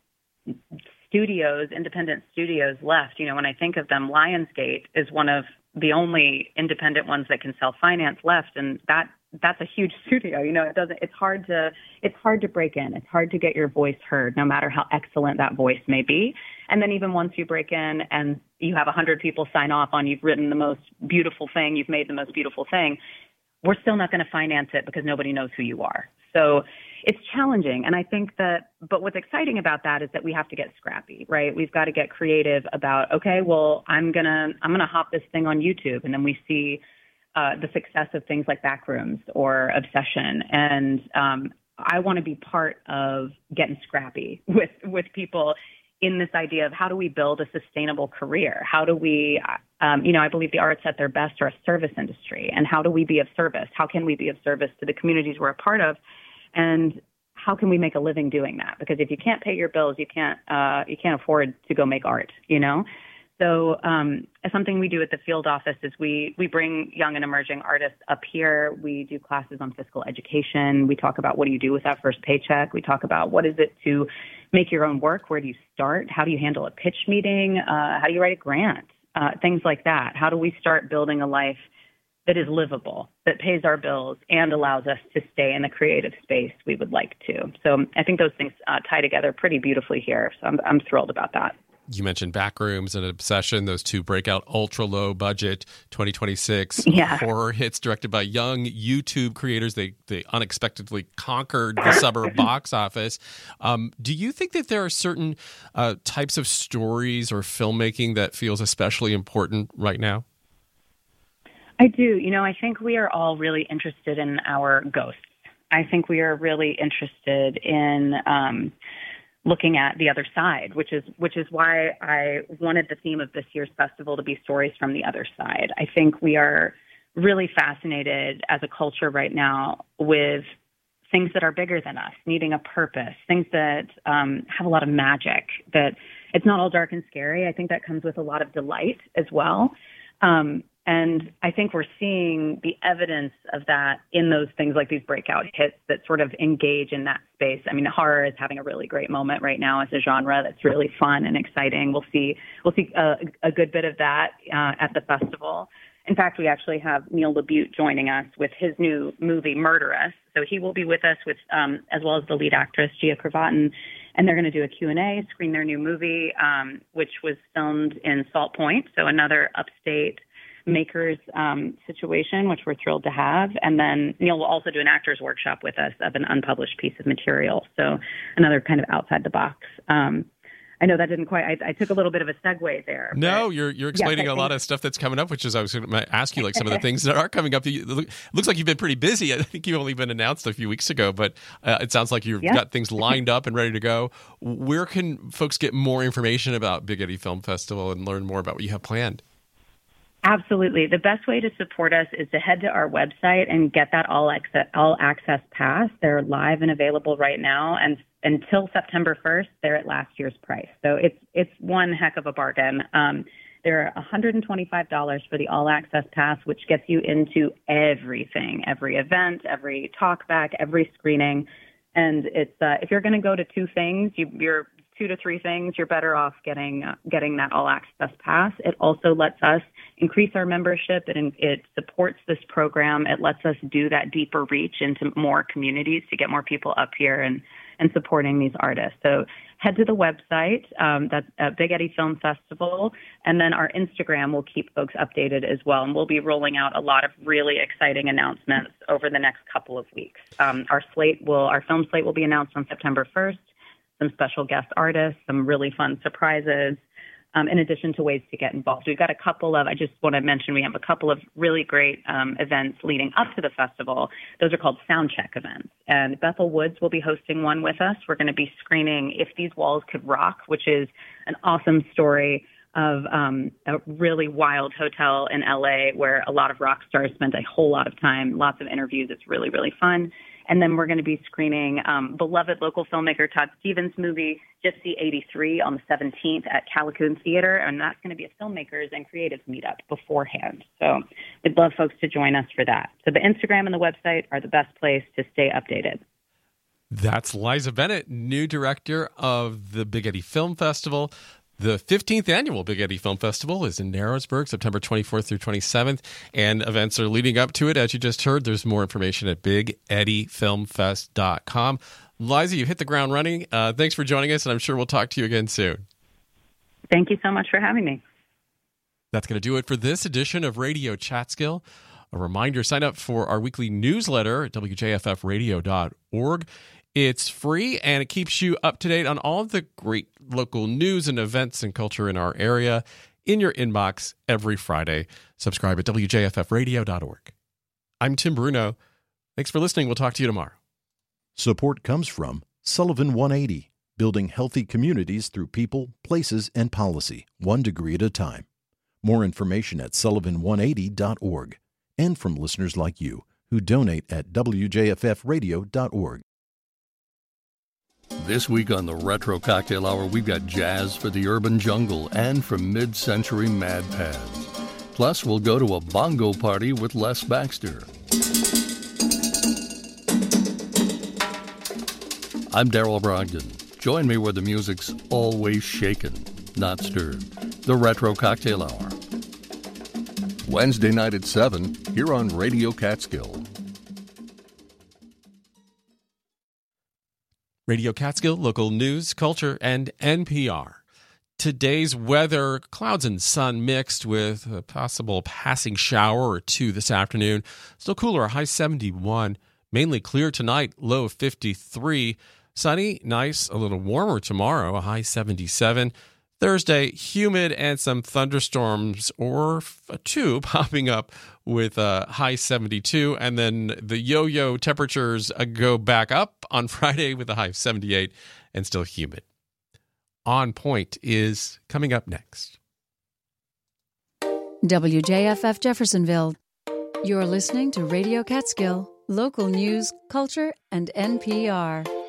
independent studios left. When I think of them, Lionsgate is one of the only independent ones that can self-finance left, and that's a huge studio. It's hard to break in. It's hard to get your voice heard, no matter how excellent that voice may be. And then even once you break in and you have 100 people sign off on you've written the most beautiful thing, you've made the most beautiful thing, we're still not going to finance it because nobody knows who you are. So it's challenging. And I think but what's exciting about that is that we have to get scrappy, right? We've got to get creative about, okay, well, I'm going to hop this thing on YouTube. And then we see the success of things like Backrooms or Obsession. And I want to be part of getting scrappy with people in this idea of how do we build a sustainable career? How do we, I believe the arts at their best are a service industry. And how do we be of service? How can we be of service to the communities we're a part of? And how can we make a living doing that? Because if you can't pay your bills, you can't afford to go make art, So something we do at the field office is we bring young and emerging artists up here. We do classes on fiscal education. We talk about what do you do with that first paycheck. We talk about what is it to make your own work? Where do you start? How do you handle a pitch meeting? How do you write a grant? Things like that. How do we start building a life that is livable, that pays our bills, and allows us to stay in the creative space we would like to? So I think those things tie together pretty beautifully here. So I'm thrilled about that. You mentioned Backrooms and Obsession, those two breakout ultra-low budget 2026 horror hits directed by young YouTube creators. They unexpectedly conquered the suburb box office. Do you think that there are certain types of stories or filmmaking that feels especially important right now? I do. I think we are all really interested in our ghosts. I think we are really interested in looking at the other side, which is why I wanted the theme of this year's festival to be stories from the other side. I think we are really fascinated as a culture right now with things that are bigger than us, needing a purpose, things that have a lot of magic, that it's not all dark and scary. I think that comes with a lot of delight as well. And I think we're seeing the evidence of that in those things like these breakout hits that sort of engage in that space. I mean, horror is having a really great moment right now as a genre that's really fun and exciting. We'll see a good bit of that at the festival. In fact, we actually have Neil LaBute joining us with his new movie, Murderous. So he will be with us with as well as the lead actress, Gia Kravatin, and they're going to do a Q&A, screen their new movie, which was filmed in Salt Point, so another upstate makers situation, which we're thrilled to have. And then Neil will also do an actor's workshop with us of an unpublished piece of material, so another kind of outside the box. I know that didn't quite, I took a little bit of a segue there. No, you're explaining a lot of stuff that's coming up, which is I was going to ask you like some of the things that are coming up. It looks like you've been pretty busy. I think you've only been announced a few weeks ago, but it sounds like you've got things lined up and ready to go. Where can folks get more information about Big Eddy Film Festival and learn more about what you have planned? Absolutely. The best way to support us is to head to our website and get that all access pass. They're live and available right now, and until September 1st, they're at last year's price. So it's one heck of a bargain. They're $125 for the all access pass, which gets you into everything, every event, every talkback, every screening. And it's if you're going to go to two things, you're 2 to 3 things, you're better off getting that all access pass. It also lets us increase our membership. It supports this program. It lets us do that deeper reach into more communities to get more people up here and supporting these artists. So head to the website, that's Big Eddy Film Festival, and then our Instagram will keep folks updated as well. And we'll be rolling out a lot of really exciting announcements over the next couple of weeks. Our film slate will be announced on September 1st. Some special guest artists, some really fun surprises, in addition to ways to get involved. We've got I just want to mention, we have a couple of really great events leading up to the festival. Those are called soundcheck events. And Bethel Woods will be hosting one with us. We're going to be screening If These Walls Could Rock, which is an awesome story of a really wild hotel in LA where a lot of rock stars spent a whole lot of time, lots of interviews. It's really, really fun. And then we're going to be screening beloved local filmmaker Todd Stevens' movie, Gypsy 83, on the 17th at Callicoon Theater. And that's going to be a filmmakers and creatives meetup beforehand. So we'd love folks to join us for that. So the Instagram and the website are the best place to stay updated. That's Liza Bennett, new director of the Big Eddy Film Festival. The 15th annual Big Eddy Film Festival is in Narrowsburg, September 24th through 27th, and events are leading up to it. As you just heard, there's more information at bigeddyfilmfest.com. Liza, you hit the ground running. Thanks for joining us, and I'm sure we'll talk to you again soon. Thank you so much for having me. That's going to do it for this edition of Radio Chatskill. A reminder, sign up for our weekly newsletter at wjffradio.org. It's free, and it keeps you up to date on all of the great local news and events and culture in our area in your inbox every Friday. Subscribe at wjffradio.org. I'm Tim Bruno. Thanks for listening. We'll talk to you tomorrow. Support comes from Sullivan 180, building healthy communities through people, places, and policy, 1 degree at a time. More information at sullivan180.org. And from listeners like you who donate at wjffradio.org. This week on the Retro Cocktail Hour, we've got jazz for the urban jungle and from mid-century mad pads. Plus, we'll go to a bongo party with Les Baxter. I'm Daryl Brogdon. Join me where the music's always shaken, not stirred. The Retro Cocktail Hour. Wednesday night at 7, here on Radio Catskill. Radio Catskill, local news, culture, and NPR. Today's weather, clouds and sun mixed with a possible passing shower or two this afternoon. Still cooler, a high 71. Mainly clear tonight, low 53. Sunny, nice, a little warmer tomorrow, a high 77. Thursday, humid and some thunderstorms or two popping up with a high 72. And then the yo-yo temperatures go back up on Friday with a high of 78 and still humid. On Point is coming up next. WJFF Jeffersonville. You're listening to Radio Catskill, local news, culture, and NPR.